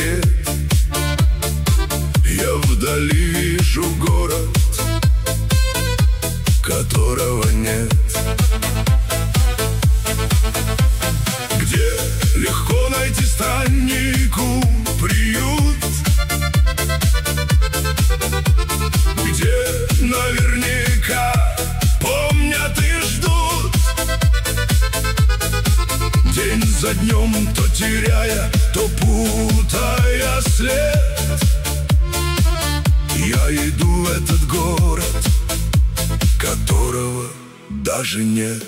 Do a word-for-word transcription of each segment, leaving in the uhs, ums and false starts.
секрет. Я вдали вижу город, которого нет, где легко найти страннику приют, где наверняка помнят и ждут, день за днем то теряя, то путая след. Я иду в этот город, которого даже нет.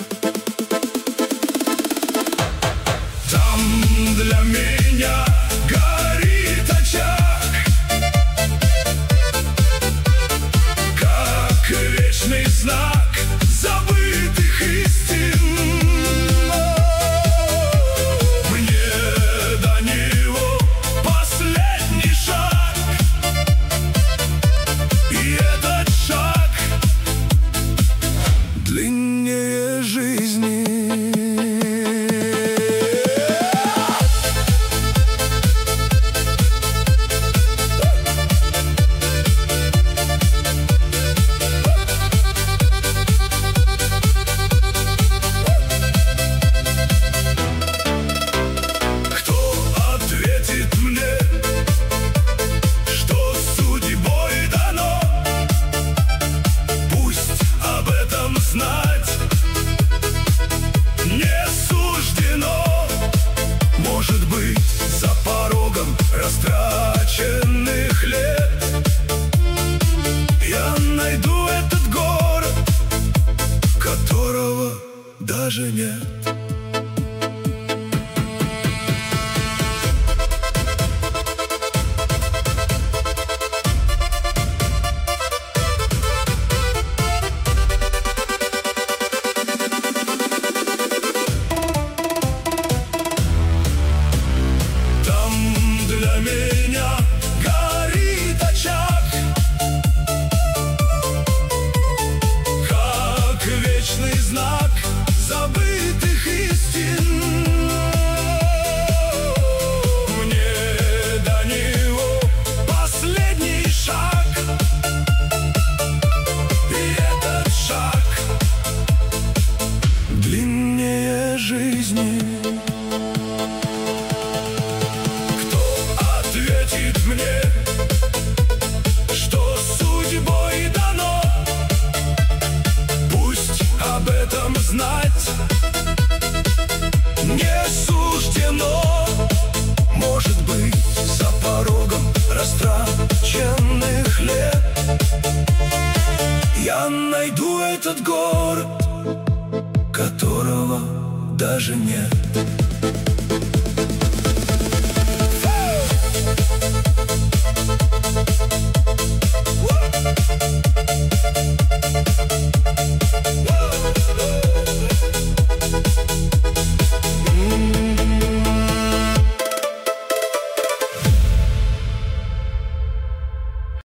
Там для меня горит очаг, как вечный знак забытых истин. Мне до него последний шаг, и этот шаг длиннее жизни. Знать не суждено, может быть, за порогом растраченных лет я найду этот город, которого даже нет. Для меня горит очаг, как вечный знак забытых истин. Мне до него последний шаг, и этот шаг длиннее жизни. Мне, что судьбой дано, пусть об этом знать не суждено, может быть, за порогом растраченных лет я найду этот город, которого даже нет.